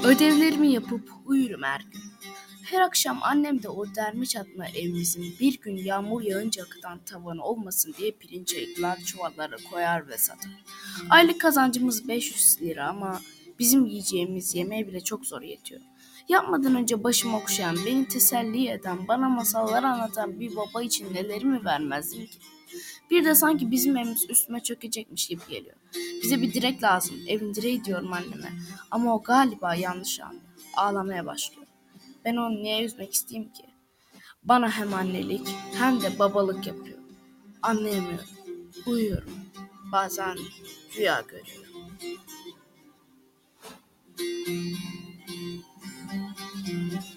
Ödevlerimi yapıp uyurum her gün. Her akşam annem de o derme çatma evimizin bir gün yağmur yağınca akıtan tavanı olmasın diye pirinç ayıklar çuvallara koyar ve satar. Aylık kazancımız 500 lira ama bizim yiyeceğimiz yemeğe bile çok zor yetiyor. Yapmadan önce başımı okşayan, beni teselli eden, bana masallar anlatan bir baba için nelerimi vermezdim ki? Bir de sanki bizim evimiz üstüme çökecekmiş gibi geliyor. Bize bir direk lazım. Evin direği diyorum anneme. Ama o galiba yanlış anlıyor. Ağlamaya başlıyor. Ben onu niye üzmek isteyeyim ki? Bana hem annelik hem de babalık yapıyor. Anlayamıyorum. Uyuyorum. Bazen rüya görüyorum.